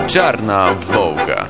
Czarna Wołga.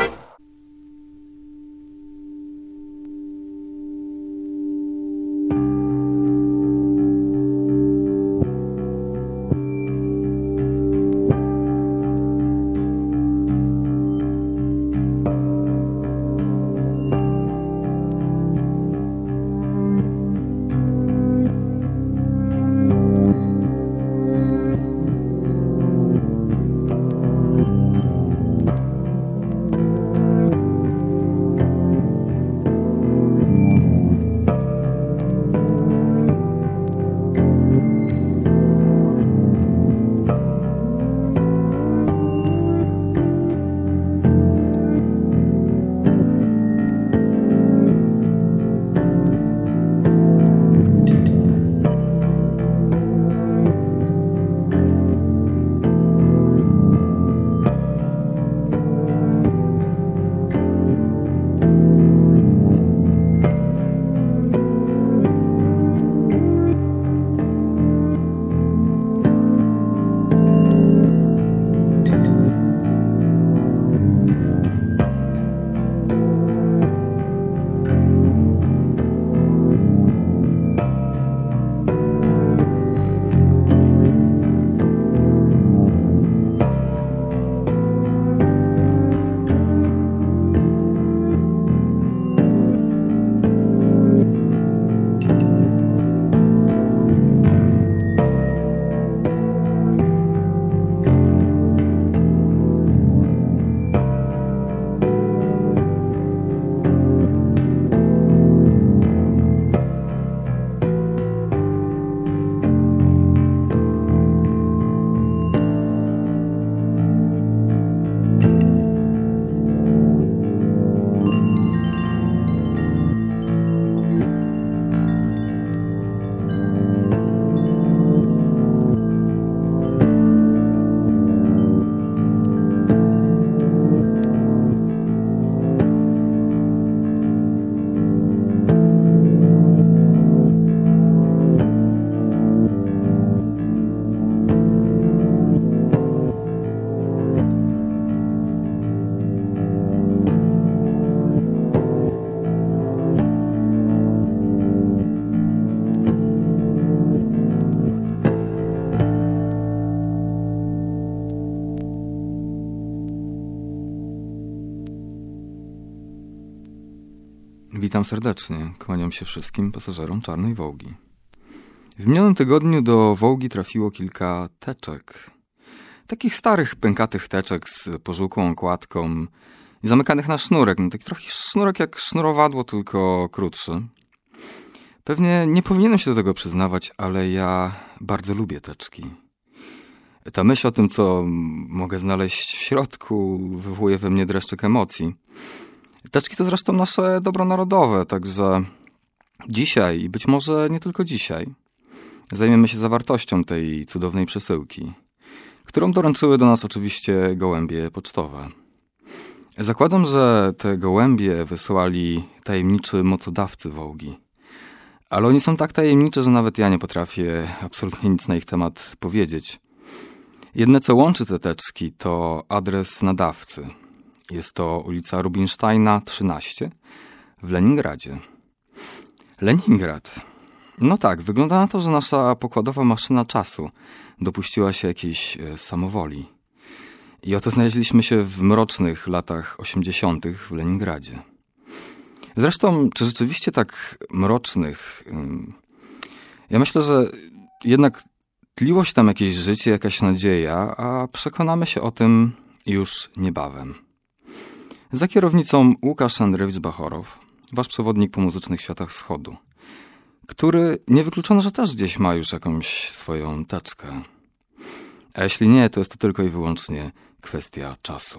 Witam serdecznie, kłaniam się wszystkim pasażerom Czarnej Wołgi. W minionym tygodniu do Wołgi trafiło kilka teczek. Takich starych, pękatych teczek z pożółkłą okładką i zamykanych na sznurek. Taki trochę sznurek jak sznurowadło, tylko krótszy. Pewnie nie powinienem się do tego przyznawać, ale ja bardzo lubię teczki. Ta myśl o tym, co mogę znaleźć w środku, wywołuje we mnie dreszczyk emocji. Teczki to zresztą nasze dobro narodowe, także dzisiaj i być może nie tylko dzisiaj zajmiemy się zawartością tej cudownej przesyłki, którą doręczyły do nas oczywiście gołębie pocztowe. Zakładam, że te gołębie wysłali tajemniczy mocodawcy Wołgi, ale oni są tak tajemniczy, że nawet ja nie potrafię absolutnie nic na ich temat powiedzieć. Jedne, co łączy te teczki, to adres nadawcy. Jest to ulica Rubinsteina 13 w Leningradzie. Leningrad. No tak, wygląda na to, że nasza pokładowa maszyna czasu dopuściła się jakiejś samowoli. I oto znaleźliśmy się w mrocznych latach 80. w Leningradzie. Zresztą, czy rzeczywiście tak mrocznych? Ja myślę, że jednak tliło się tam jakieś życie, jakaś nadzieja, a przekonamy się o tym już niebawem. Za kierownicą Łukasz Andrzejewicz Bachorow, wasz przewodnik po muzycznych światach wschodu, który niewykluczone, że też gdzieś ma już jakąś swoją teczkę. A jeśli nie, to jest to tylko i wyłącznie kwestia czasu.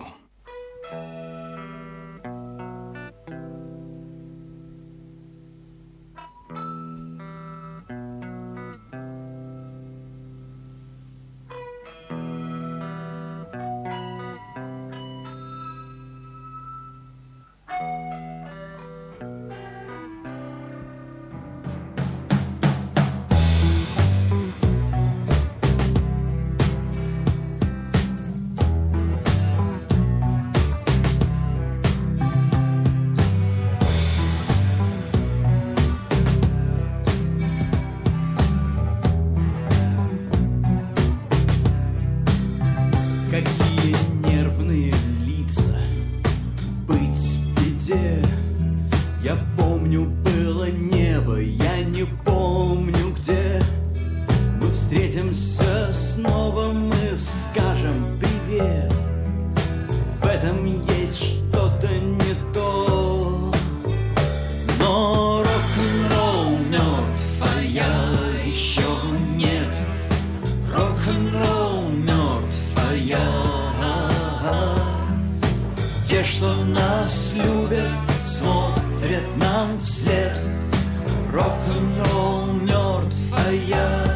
небо, я не помню где. Мы встретимся снова, мы скажем привет. В этом есть что-то не то. Но рок-н-ролл мертв, а я еще нет. Рок-н-ролл мертв, а я. Те, что нас любят, смотрят нам вслед. Рок-н-ролл мертв, а я.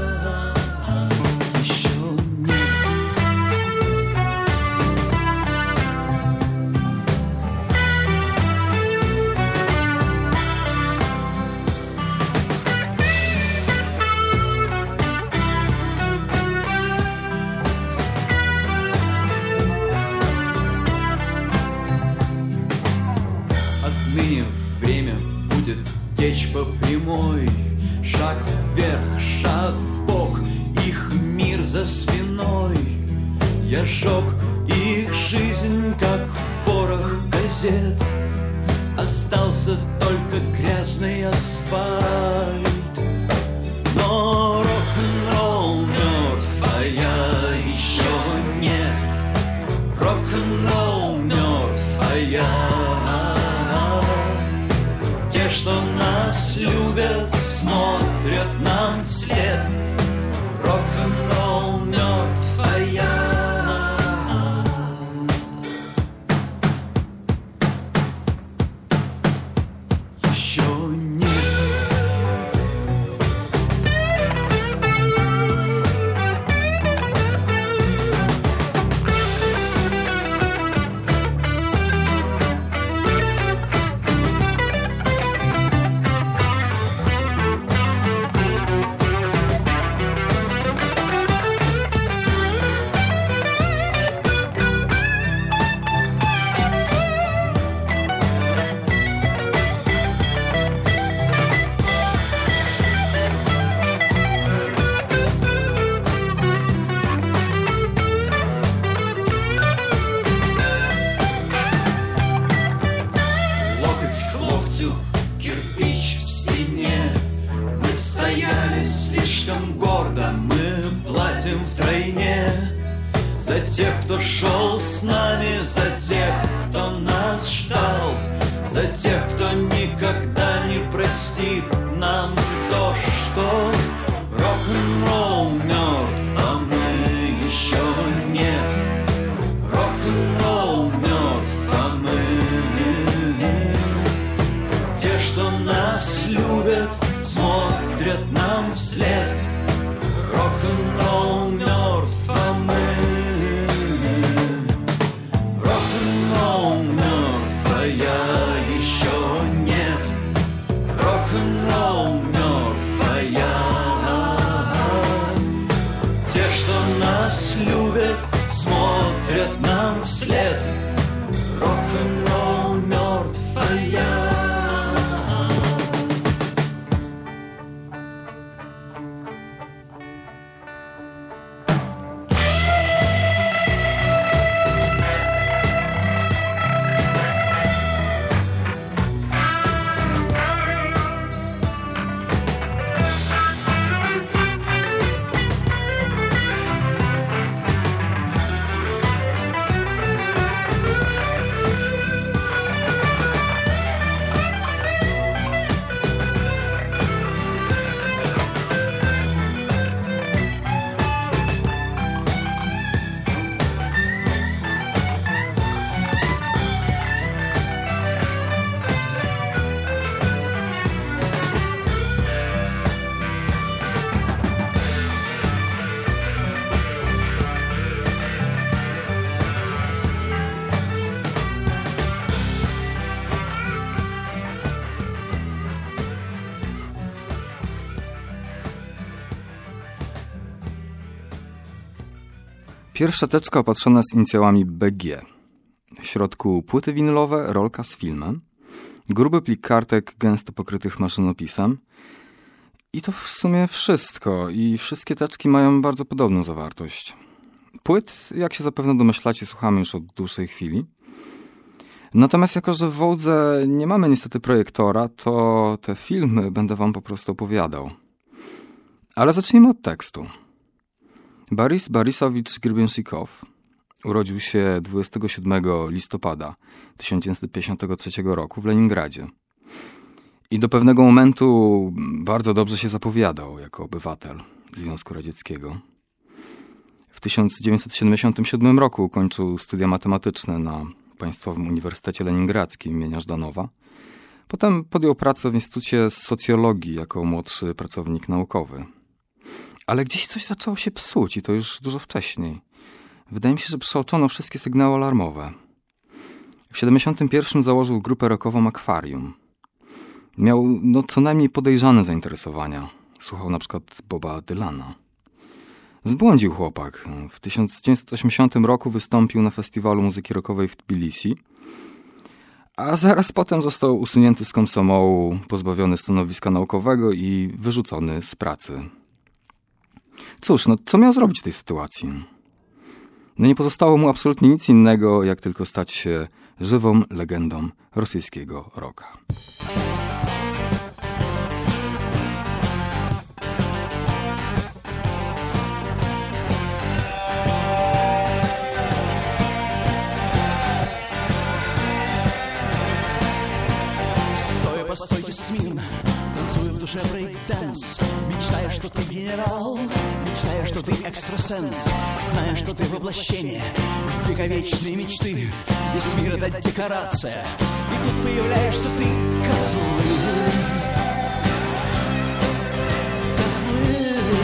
Время будет течь по прямой. Шаг вверх, шаг вбок, их мир за спиной. Я жег их жизнь, как порох газет. Остался только грязный асфальт. Но рок-н-ролл мертв, а я еще нет. Рок-н-ролл мертв, а я. Те, что нас любят, смотрят нам вслед. Рок-н-ролл мертв, а я. Еще нет. Кирпич в стене. Мы стояли слишком гордо, мы платим втройне. За тех, кто шел с нами, за тех, кто нас ждал, за тех, кто никогда не простит нам то, что рок-н-ролл мертв, а мы еще нет. Рок-н-ролл мертв, а мы. Те, что нас любят, смотрят нам вслед. Рок-н-ролл мертв, а мы. Рок-н-ролл мертв, а я еще нет. Рок-н-ролл мертв, а я. Те, что нас любят, смотрят нам вслед. Рок-н-ролл мертв, а я. Pierwsza teczka opatrzona z inicjałami BG. W środku płyty winylowe, rolka z filmem, gruby plik kartek gęsto pokrytych maszynopisem. I to w sumie wszystko. I wszystkie teczki mają bardzo podobną zawartość. Płyt, jak się zapewne domyślacie, słuchamy już od dłuższej chwili. Natomiast jako, że w Wołdze nie mamy niestety projektora, to te filmy będę wam po prostu opowiadał. Ale zacznijmy od tekstu. Boris Borisowicz Grybensikow urodził się 27 listopada 1953 roku w Leningradzie. I do pewnego momentu bardzo dobrze się zapowiadał jako obywatel Związku Radzieckiego. W 1977 roku ukończył studia matematyczne na Państwowym Uniwersytecie Leningradzkim imienia Żdanowa. Potem podjął pracę w Instytucie Socjologii jako młodszy pracownik naukowy. Ale gdzieś coś zaczęło się psuć i to już dużo wcześniej. Wydaje mi się, że przeoczono wszystkie sygnały alarmowe. W 1971 założył grupę rockową Akwarium. Miał co najmniej podejrzane zainteresowania. Słuchał na przykład Boba Dylana. Zbłądził chłopak. W 1980 roku wystąpił na festiwalu muzyki rockowej w Tbilisi, a zaraz potem został usunięty z komsomołu, pozbawiony stanowiska naukowego i wyrzucony z pracy. Cóż, co miał zrobić w tej sytuacji? Nie pozostało mu absolutnie nic innego, jak tylko stać się żywą legendą rosyjskiego rocka. по стойке смирно, танцуя в душе брейк-данс, мечтая, что ты генерал, мечтая, что ты экстрасенс, зная, что ты воплощение вековечной мечты. Весь мир — это декорация, и тут появляешься ты, козлы. Козлы.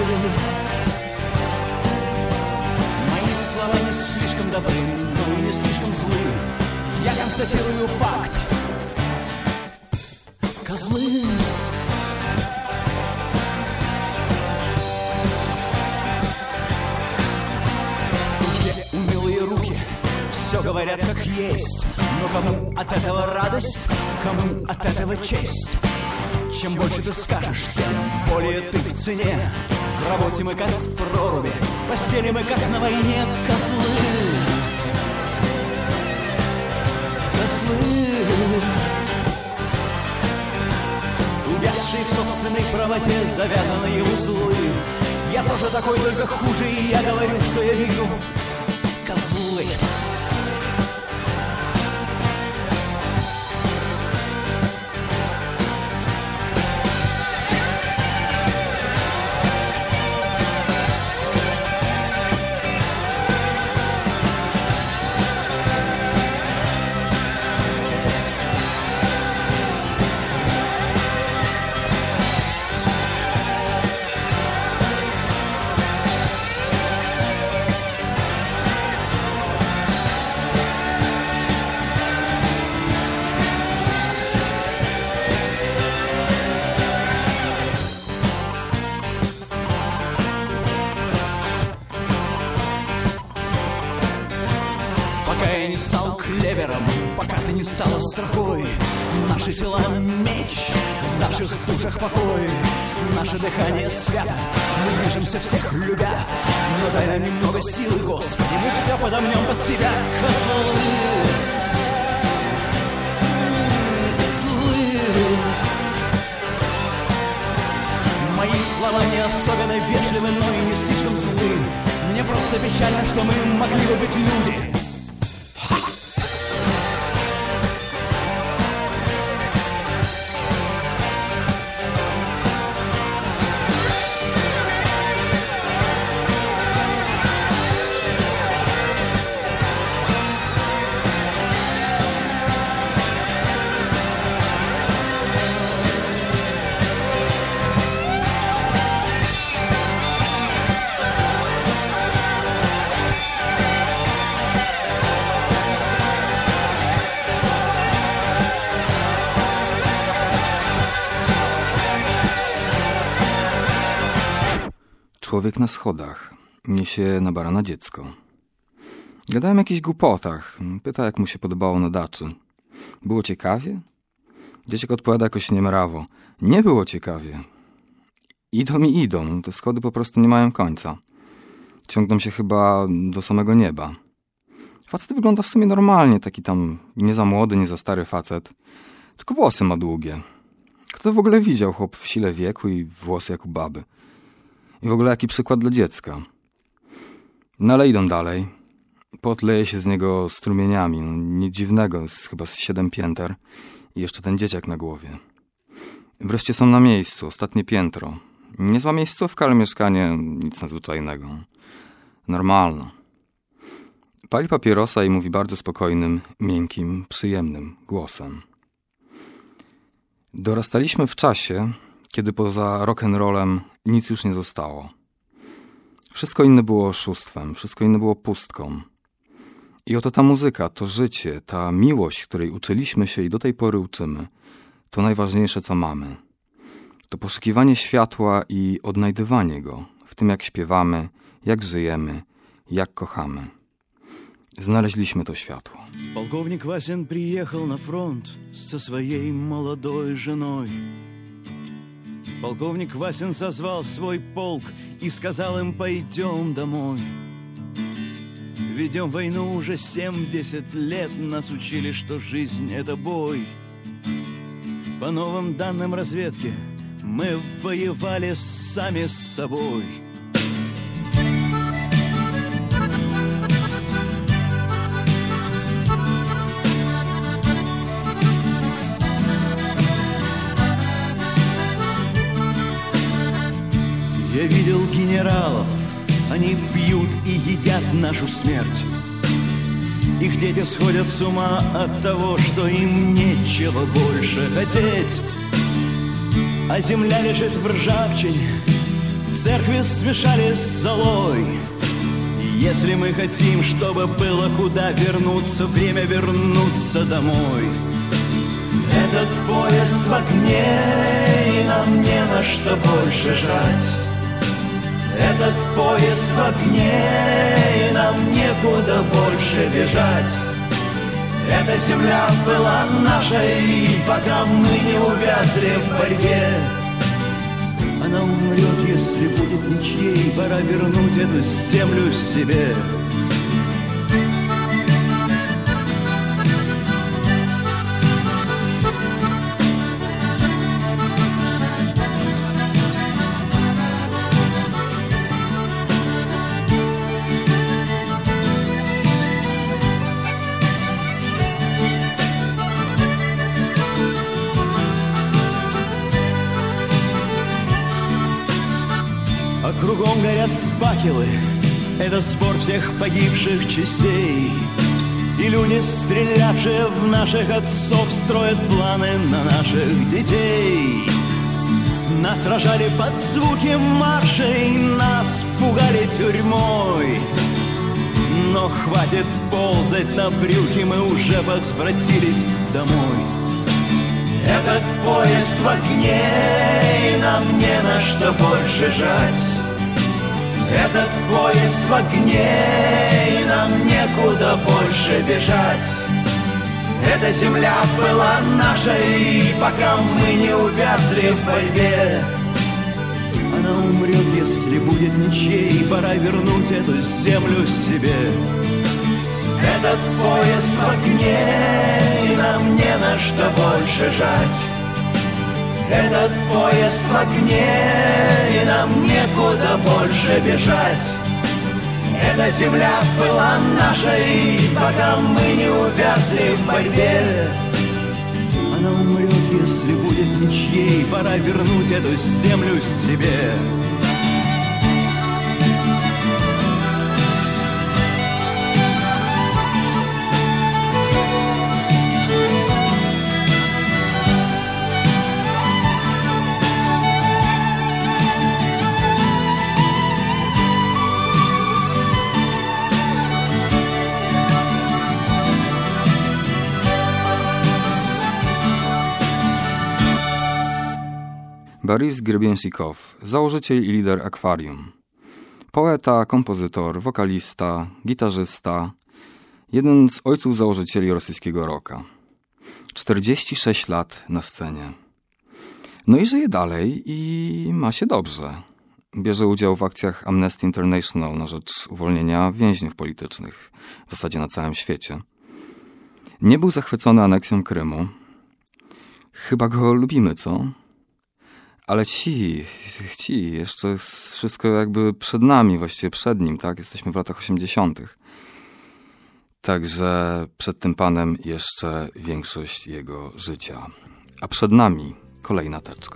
Мои слова не слишком добры, но и не слишком злы. Я констатирую факт. Козлы. В кружке умелые руки все говорят как есть. Но кому от этого радость, кому от этого честь? Чем больше ты скажешь, тем более ты в цене. В работе мы как в проруби, в постели мы как на войне. Козлы. Козлы. Увязшие в собственной правоте завязанные узлы. Я тоже такой, только хуже, и я говорю, что я вижу. Козлы. Пока ты не стала строкой, наши тела меч, в наших душах покой, наше дыхание свято, мы движемся всех любя, но дай нам немного силы, Господи, мы все подомнем под себя. Козлы, козлы. Мои слова не особенно вежливы, но и не слишком злы. Мне просто печально, что мы могли бы быть люди. Człowiek na schodach niesie na barana dziecko. Gadałem o jakichś głupotach. Pyta, jak mu się podobało na daczy. Było ciekawie? Dzieciak odpowiada jakoś niemrawo. Nie było ciekawie. Idą i idą. Te schody po prostu nie mają końca. Ciągną się chyba do samego nieba. Facet wygląda w sumie normalnie, taki tam nie za młody, nie za stary facet. Tylko włosy ma długie. Kto to w ogóle widział? Chłop w sile wieku i włosy jak u baby. I w ogóle jaki przykład dla dziecka. No ale idą dalej. Pot leje się z niego strumieniami. No, nic dziwnego, chyba z 7 pięter. I jeszcze ten dzieciak na głowie. Wreszcie są na miejscu, ostatnie piętro. Niezła miejscówka, ale mieszkanie nic nadzwyczajnego. Normalno. Pali papierosa i mówi bardzo spokojnym, miękkim, przyjemnym głosem. Dorastaliśmy w czasie, kiedy poza rock'n'rollem nic już nie zostało. Wszystko inne było oszustwem, wszystko inne było pustką. I oto ta muzyka, to życie, ta miłość, której uczyliśmy się i do tej pory uczymy, to najważniejsze, co mamy. To poszukiwanie światła i odnajdywanie go w tym, jak śpiewamy, jak żyjemy, jak kochamy. Знaleźliśmy to światło. Полковник Васин приехал на фронт со своей молодой женой. Полковник Васин созвал свой полк и сказал им: пойдем домой. Ведем войну уже 70 лет, нас учили, что жизнь — это бой. По новым данным разведки мы воевали сами с собой. Я видел генералов, они пьют и едят нашу смерть. Их дети сходят с ума от того, что им нечего больше хотеть. А земля лежит в ржавчине, церкви смешали с золой. Если мы хотим, чтобы было куда вернуться, время вернуться домой. Этот поезд в огне, и нам не на что больше жрать. Этот поезд в огне, и нам некуда больше бежать. Эта земля была нашей, пока мы не увязли в борьбе. Она умрет, если будет ничьей, пора вернуть эту землю себе. Кругом горят факелы, это сбор всех погибших частей. И люди, стрелявшие в наших отцов, строят планы на наших детей. Нас рожали под звуки маршей, нас пугали тюрьмой. Но хватит ползать на брюхе, мы уже возвратились домой. Этот поезд в огне, и нам не на что больше жать. Этот поезд в огне, и нам некуда больше бежать. Эта земля была нашей, пока мы не увязли в борьбе. Она умрет, если будет ничьей, пора вернуть эту землю себе. Этот поезд в огне, и нам не на что больше жать. Этот поезд в огне, и нам некуда больше бежать. Эта земля была нашей, пока мы не увязли в борьбе. Она умрет, если будет ничьей, пора вернуть эту землю себе. Boris Grebenщиков, założyciel i lider Akwarium. Poeta, kompozytor, wokalista, gitarzysta. Jeden z ojców założycieli rosyjskiego rocka. 46 lat na scenie. No i żyje dalej i ma się dobrze. bierze udział w akcjach Amnesty International na rzecz uwolnienia więźniów politycznych, w zasadzie na całym świecie. Nie był zachwycony aneksją Krymu. Chyba go lubimy, co? Ale ci, jeszcze jest wszystko jakby przed nami, właściwie przed nim, tak? Jesteśmy w latach 80. Także przed tym panem jeszcze większość jego życia. A przed nami kolejna teczka.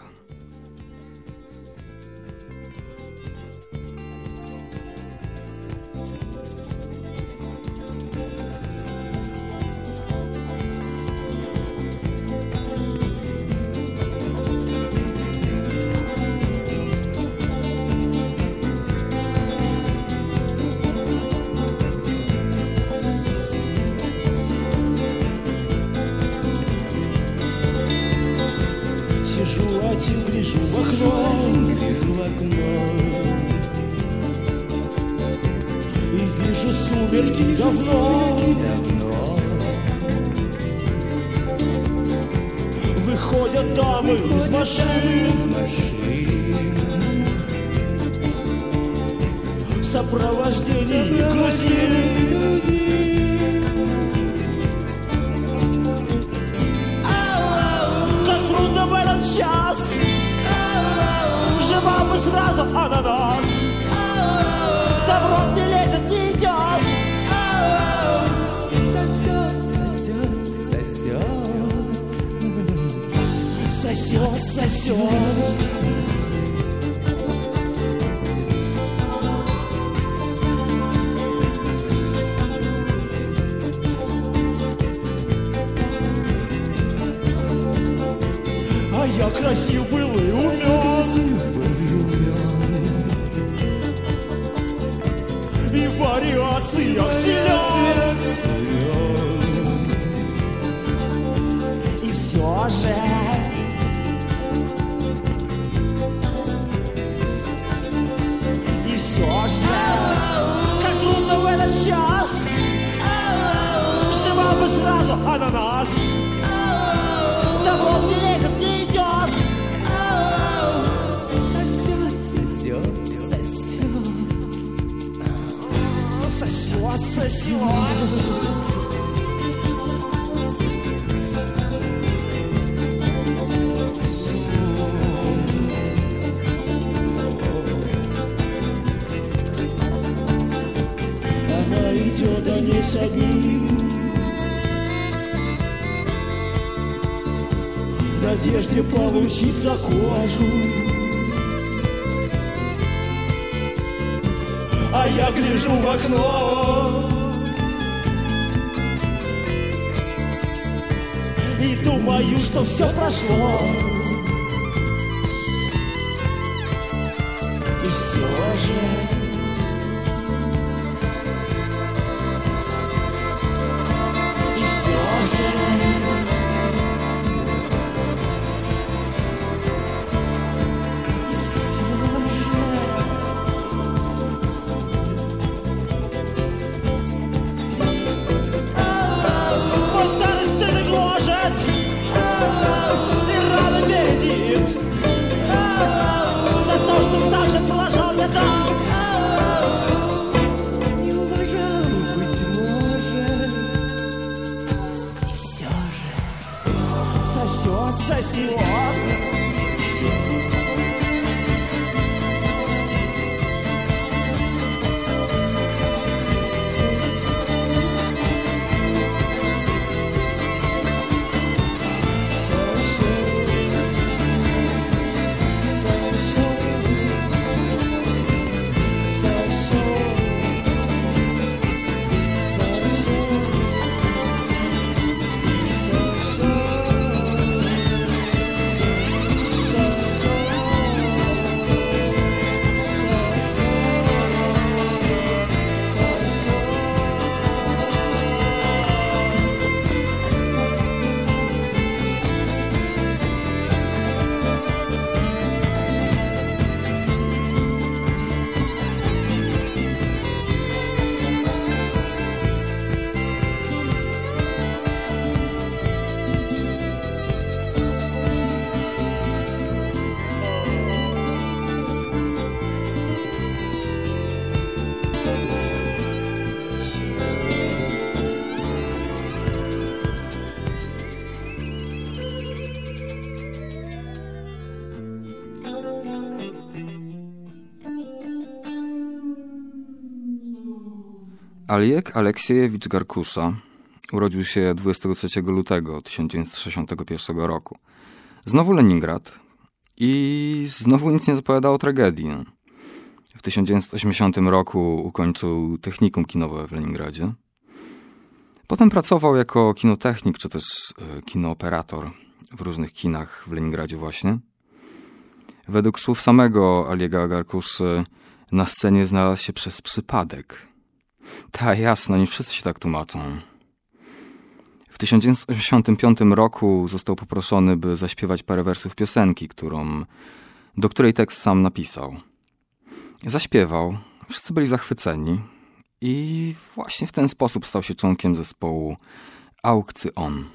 Гляжу в окно и вижу сумерки давно. Выходят дамы из машин в сопровождении грузин. Как трудно в этот час, жива бы сразу ананас, да в рот не лезет, не идет. Сосет. А я красив был и умен, и в вариациях силен, и все же как трудно в этот час, жива бы сразу ананас, да в рот не лезет, не идет. Сосет. Идет, а не с одним, в надежде получить за кожу. А я гляжу в окно и думаю, что все прошло. И все же Oleg Aleksiejewicz Garkusza urodził się 23 lutego 1961 roku. Znowu Leningrad i znowu nic nie zapowiada o tragedii. W 1980 roku ukończył technikum kinowe w Leningradzie. Potem pracował jako kinotechnik czy też kinooperator w różnych kinach w Leningradzie właśnie. Według słów samego Olega Garkuszy na scenie znalazł się przez przypadek. Ta jasno, nie wszyscy się tak tłumaczą. W 1985 roku został poproszony, by zaśpiewać parę wersów piosenki, do której tekst sam napisał. Zaśpiewał, wszyscy byli zachwyceni i właśnie w ten sposób stał się członkiem zespołu Aukcjon.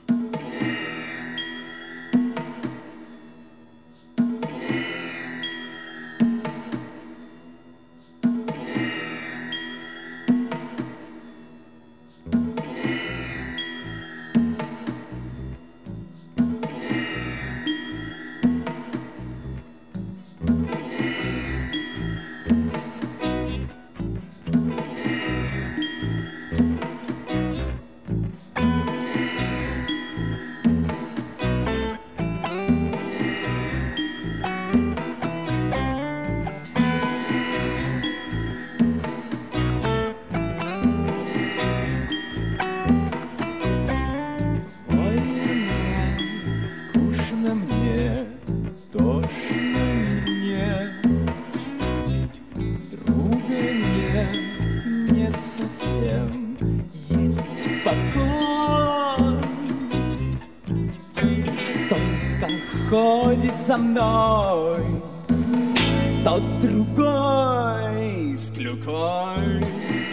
Ходит со мной тот другой с клюквой.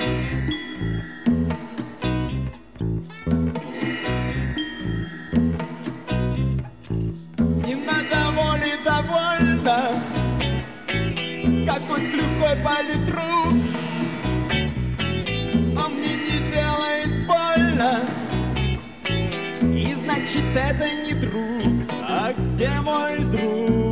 И на доволе довольно, какой с клюквой политрук. Он мне не делает больно, и значит это не друг. А где мой друг?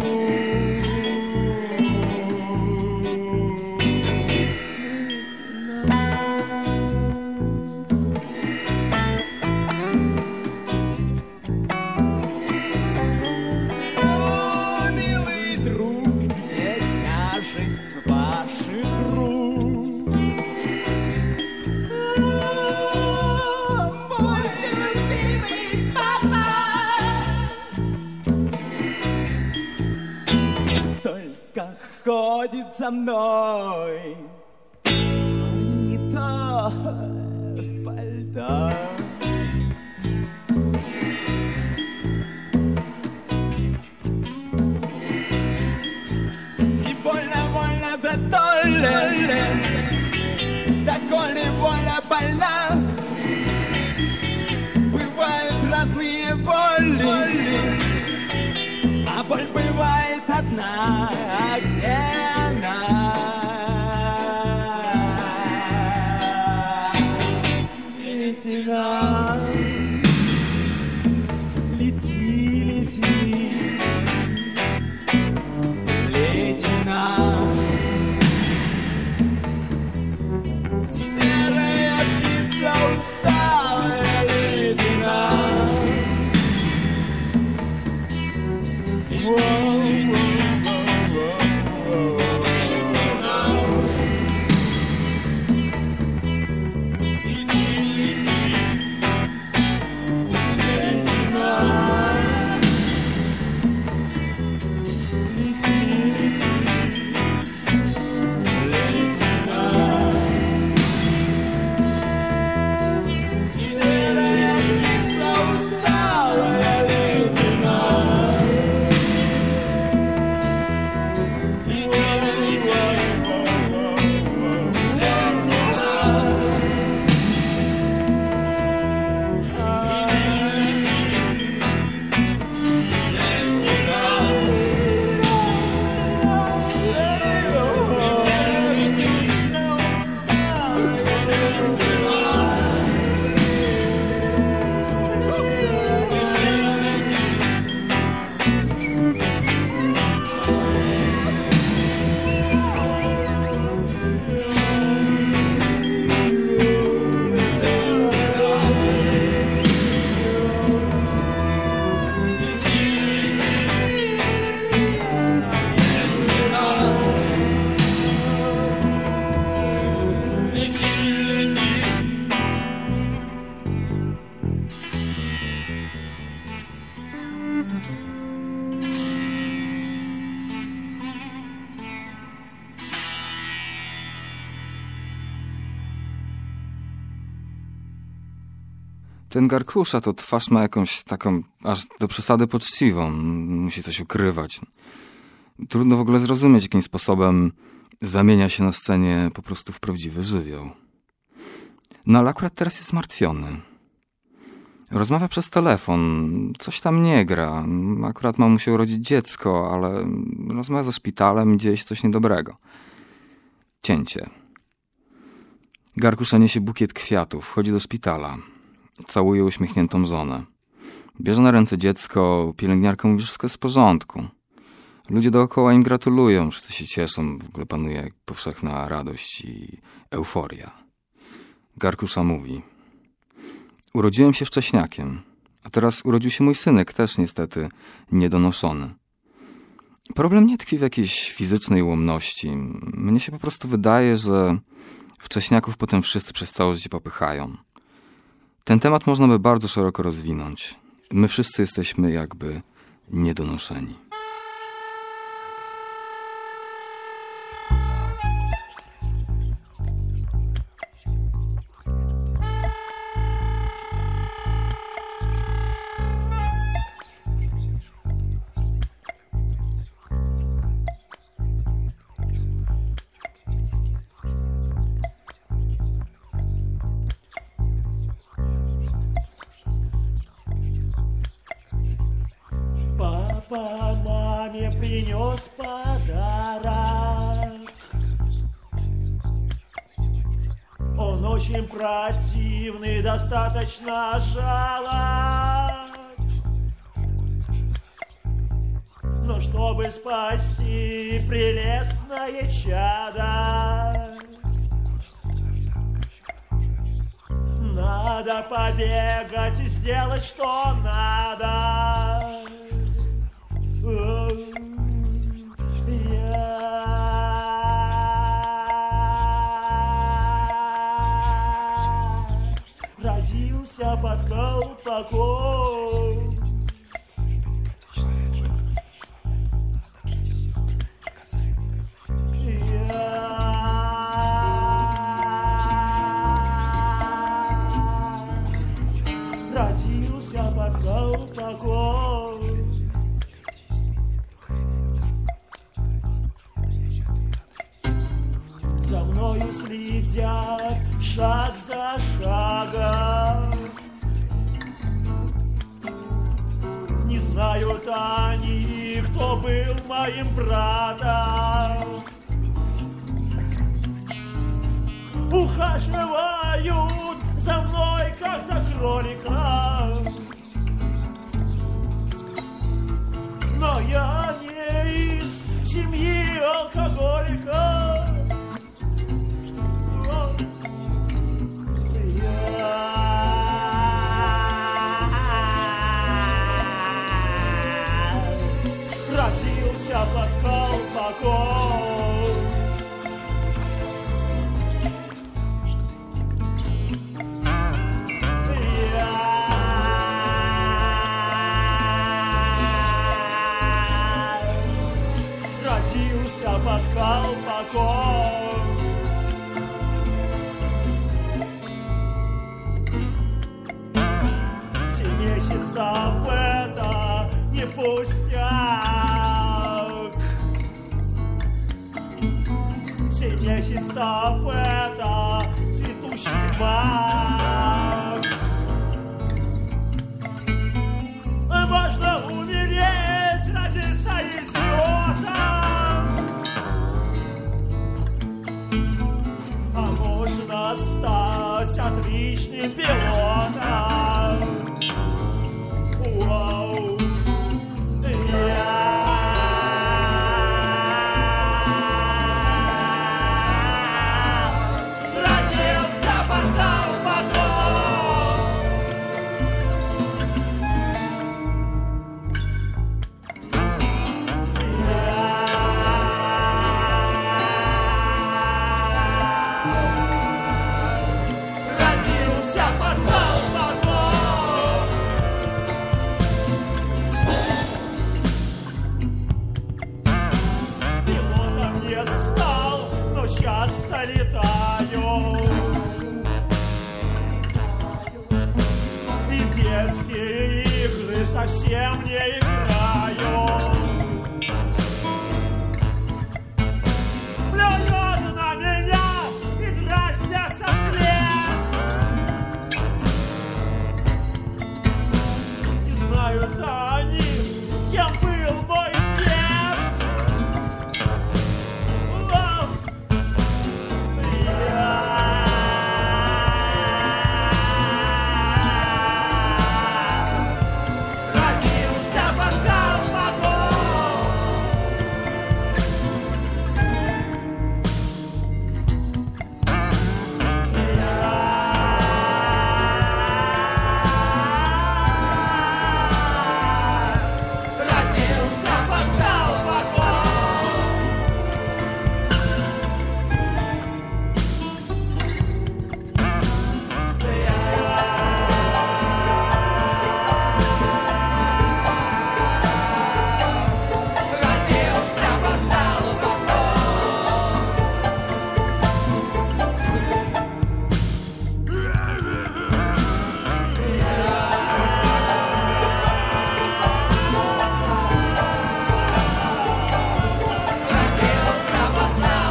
О, милый друг, где тяжесть ваших рук? О, мой любимый папа! Ходит со мной, не то в пальто. И больно, да коли воля больна, бывают разные боли, а боль бывает одна. А где она? Лейтенант, лети, лети, лейтенант. Серая птица усталая, лейтенант. Ten Garkusza to twarz ma jakąś taką aż do przesady poczciwą. Musi coś ukrywać. Trudno w ogóle zrozumieć, jakim sposobem zamienia się na scenie po prostu w prawdziwy żywioł. No ale akurat teraz jest zmartwiony. Rozmawia przez telefon, coś tam nie gra. Akurat ma mu się urodzić dziecko, ale rozmawia ze szpitalem i dzieje się coś niedobrego. Cięcie. Garkusza niesie bukiet kwiatów, wchodzi do szpitala. Całuje uśmiechniętą żonę. Bierze na ręce dziecko, pielęgniarka mówi, że wszystko jest w porządku. Ludzie dookoła im gratulują, wszyscy się cieszą, w ogóle panuje powszechna radość i euforia. Garkusza mówi: urodziłem się wcześniakiem, a teraz urodził się mój synek, też niestety niedonoszony. Problem nie tkwi w jakiejś fizycznej ułomności. Mnie się po prostu wydaje, że wcześniaków potem wszyscy przez całe życie popychają. Ten temat można by bardzo szeroko rozwinąć. My wszyscy jesteśmy jakby niedonoszeni. Папа маме принес подарок. Он очень противный, достаточно жалок. Но чтобы спасти прелестное чадо, надо побегать и сделать, что надо. Я родился под колпаком. Родился под колпаком. За мною следят шаг за шагом. Не знают они, кто был моим братом. Ухаживают за мной, как за кроликом. Но я не из семьи алкоголиков. Родился под колпаком. Родился под колпаком. 7 месяцев это не пустяк. 7 месяцев это цветущий мак. Можно умереть, родиться идиотом, а можно стать отличным пилотом. Вау. Родился под колпаком. Родился под колпаком. Пилотом не стал, но часто летаю. совсем не играю. Плюют на меня и дразня со след. Не знают они, кем был мой дед. Ох, родился под колпаком. Родился под колпаком. Родился под колпаком. Родился под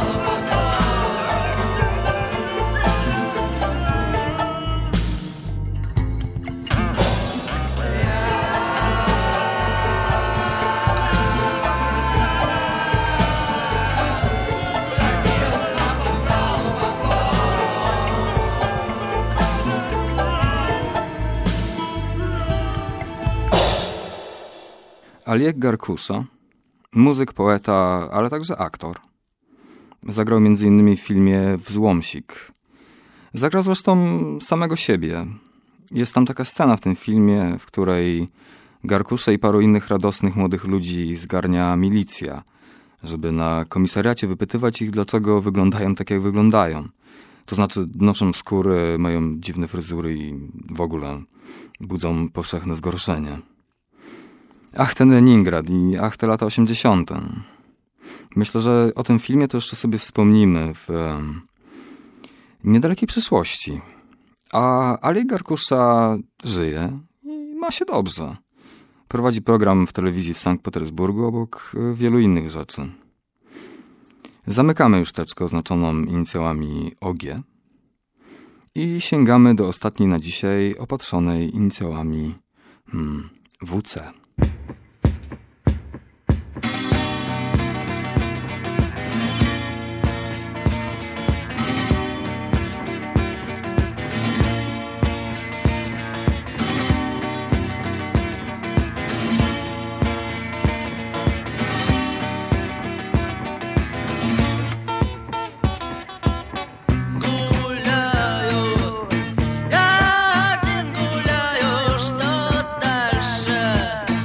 Oleg Garkusa, muzyk, poeta, ale także aktor. Zagrał m.in. w filmie Wzłomsik. Zagrał zresztą samego siebie. Jest tam taka scena w tym filmie, w której Garkusę i paru innych radosnych młodych ludzi zgarnia milicja, żeby na komisariacie wypytywać ich, dlaczego wyglądają tak, jak wyglądają. To znaczy noszą skóry, mają dziwne fryzury i w ogóle budzą powszechne zgorszenie. Ach, ten Leningrad i ach, te lata 80. Myślę, że o tym filmie to jeszcze sobie wspomnimy w niedalekiej przyszłości. A Oleg Garkusa żyje i ma się dobrze. Prowadzi program w telewizji w Sankt Petersburgu obok wielu innych rzeczy. Zamykamy już teczkę oznaczoną inicjałami OG i sięgamy do ostatniej na dzisiaj opatrzonej inicjałami WC. Гуляю, что дальше?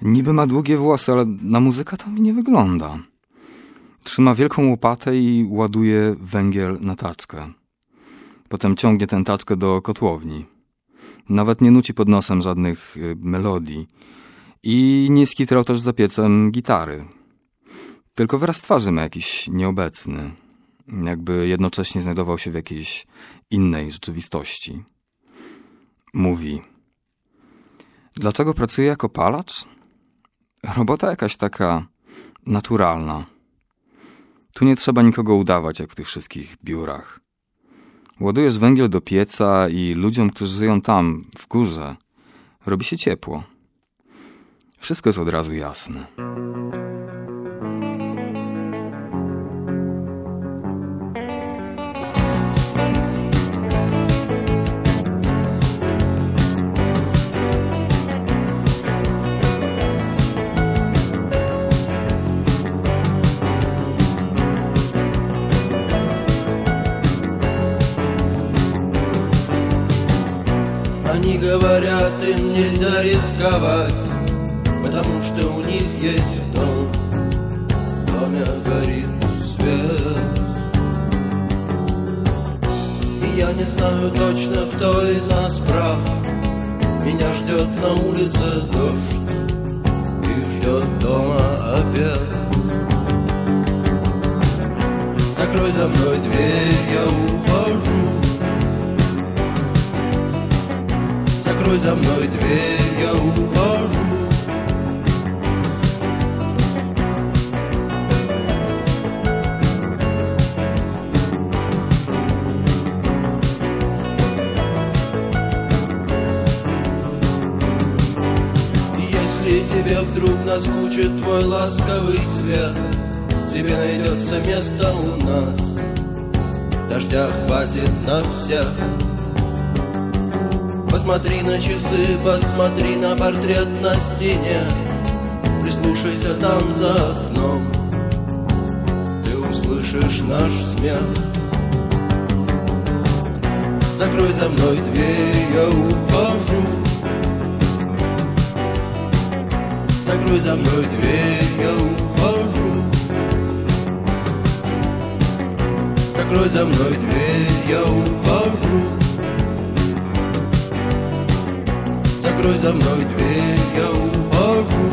Niby ma długie włosy, ale na muzyka to mi nie wygląda. Trzyma wielką łopatę i ładuje węgiel na taczkę. Potem ciągnie tę taczkę do kotłowni. Nawet nie nuci pod nosem żadnych melodii. I nie skitrał też za piecem gitary. Tylko wyraz twarzy ma jakiś nieobecny. Jakby jednocześnie znajdował się w jakiejś innej rzeczywistości. Mówi: dlaczego pracuję jako palacz? Robota jakaś taka naturalna. Tu nie trzeba nikogo udawać, jak w tych wszystkich biurach. Ładujesz węgiel do pieca i ludziom, którzy żyją tam, w górze, robi się ciepło. Wszystko jest od razu jasne. Они говорят, им нельзя рисковать, потому что у них есть дом. В доме горит свет. И я не знаю точно, кто из нас прав. Меня ждет на улице дождь и ждет дома обед. Закрой за мной дверь, я ухожу. Закрой за мной дверь, я ухожу. Если тебе вдруг наскучит твой ласковый свет, тебе найдется место у нас. Дождя хватит на всех. Посмотри на часы, посмотри на портрет на стене. Прислушайся там за окном, ты услышишь наш смех. Закрой за мной дверь, я ухожу. Закрой за мной дверь, я ухожу. Закрой за мной дверь, я ухожу. Закрой за мной дверь, я ухожу.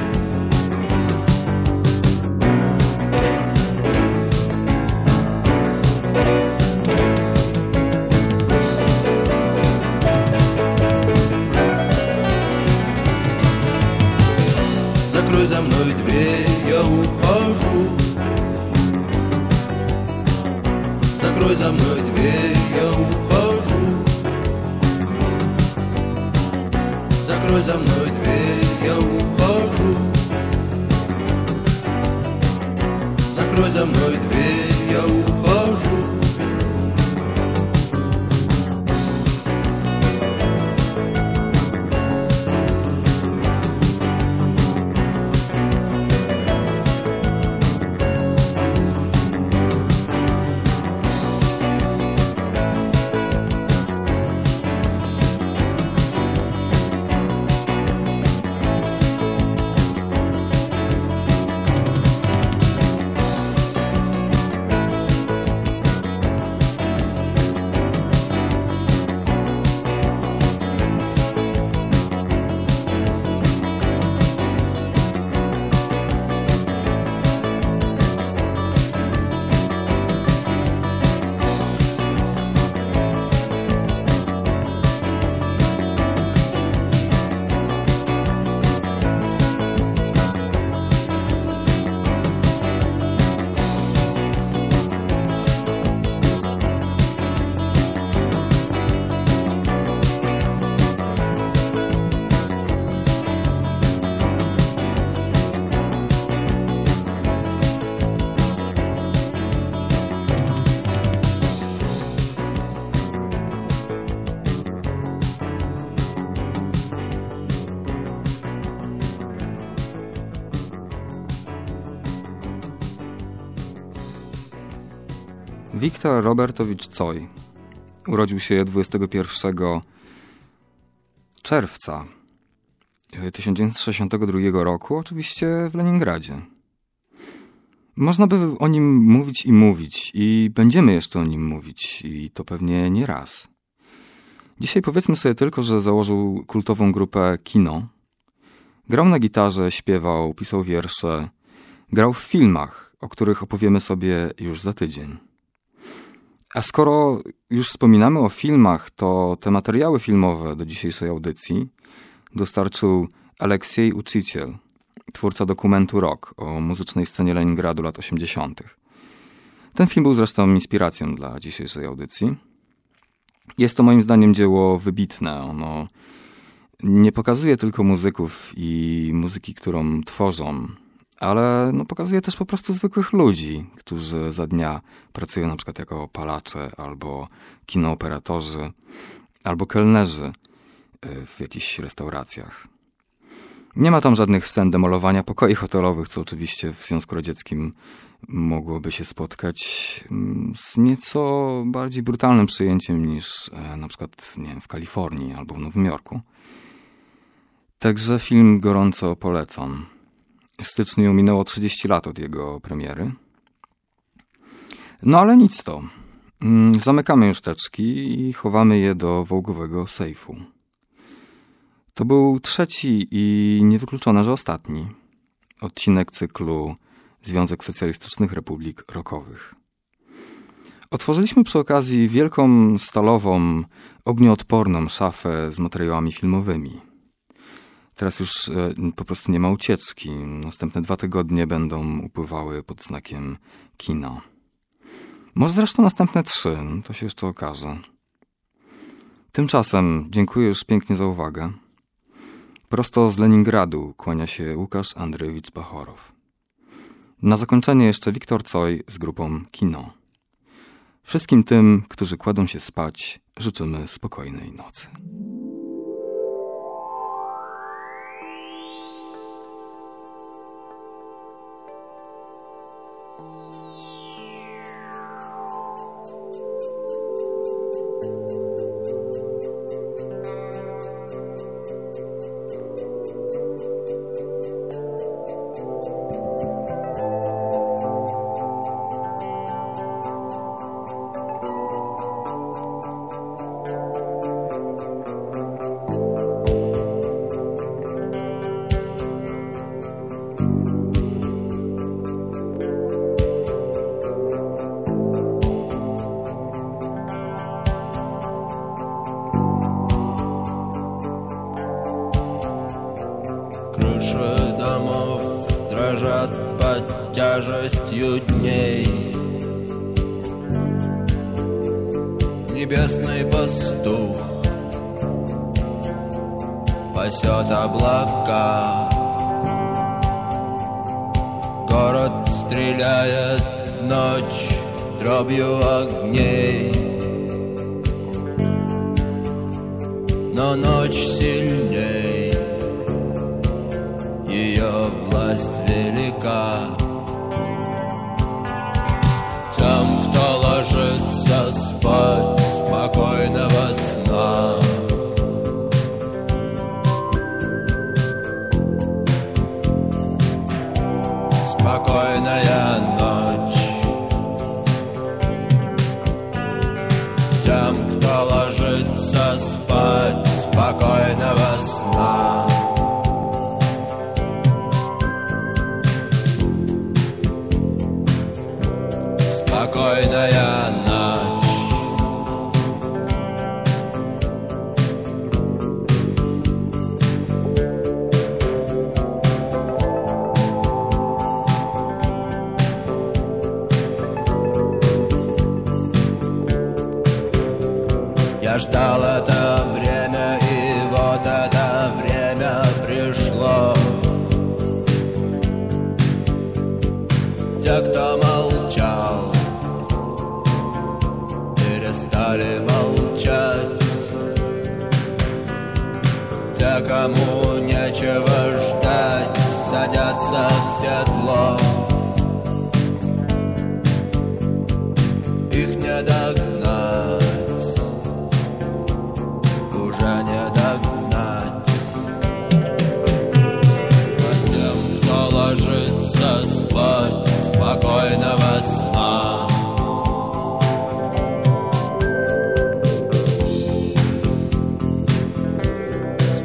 Закрой за мной дверь, я ухожу. Закрой за мной дверь, я ухожу. Закрой за мной дверь, я ухожу. Закрой за мной дверь, я ухожу. Wiktor Robertowicz Coj urodził się 21 czerwca 1962 roku, oczywiście w Leningradzie. Można by o nim mówić i będziemy jeszcze o nim mówić i to pewnie nie raz. Dzisiaj powiedzmy sobie tylko, że założył kultową grupę Kino. Grał na gitarze, śpiewał, pisał wiersze, grał w filmach, o których opowiemy sobie już za tydzień. A skoro już wspominamy o filmach, to te materiały filmowe do dzisiejszej audycji dostarczył Aleksiej Uczyciel, twórca dokumentu Rock o muzycznej scenie Leningradu lat 80. Ten film był zresztą inspiracją dla dzisiejszej audycji. Jest to moim zdaniem dzieło wybitne. Ono nie pokazuje tylko muzyków i muzyki, którą tworzą, ale pokazuje też po prostu zwykłych ludzi, którzy za dnia pracują na przykład jako palacze, albo kinooperatorzy, albo kelnerzy w jakichś restauracjach. Nie ma tam żadnych scen demolowania pokoi hotelowych, co oczywiście w Związku Radzieckim mogłoby się spotkać z nieco bardziej brutalnym przyjęciem niż na przykład w Kalifornii albo w Nowym Jorku. Także film gorąco polecam. W styczniu minęło 30 lat od jego premiery. No ale nic to. Zamykamy już teczki i chowamy je do wołgowego sejfu. To był trzeci i niewykluczone, że ostatni odcinek cyklu Związek Socjalistycznych Republik Rockowych. Otworzyliśmy przy okazji wielką, stalową, ognioodporną szafę z materiałami filmowymi. Teraz już po prostu nie ma ucieczki. Następne 2 tygodnie będą upływały pod znakiem kina. Może zresztą następne 3, to się jeszcze okaże. Tymczasem dziękuję już pięknie za uwagę. Prosto z Leningradu kłania się Łukasz Andrzejewicz Bachorow. Na zakończenie jeszcze Wiktor Coj z grupą Kino. Wszystkim tym, którzy kładą się spać, życzymy spokojnej nocy. Под тяжестью дней небесный пастух пасет облака. Город стреляет в ночь дробью огней, но ночь сильней, ее власть велика. Тем, кто ложится спать, спокойного сна. Спокойная ночь. Тем, кто ложится спать, спокойного сна. Спокойная ночь. Я ждал это время, и вот это время пришло. Те, кто молчал, перестали молчать. Те, кому нечего ждать, садятся в седло. Их не догнать, уже не догнать.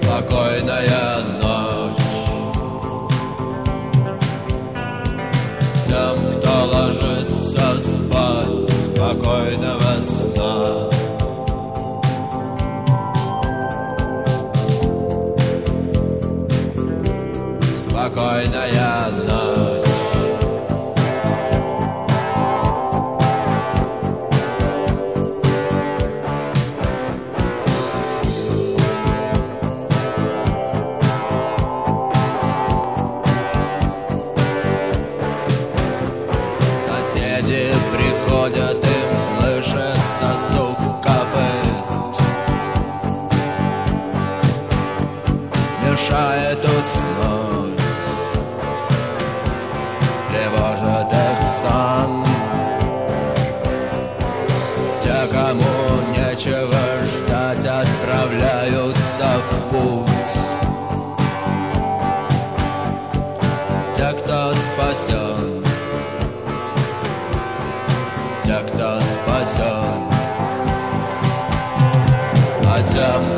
спокойная ночь. Тем, кто ложится спать, спокойного сна. Спокойная ночь. Соседи приходят, им слышится стук копыт, мешает уснуть, тревожит их сон. Те, кому нечего ждать, отправляются в путь. Те, кто спасен, те, кто спасен, а тем,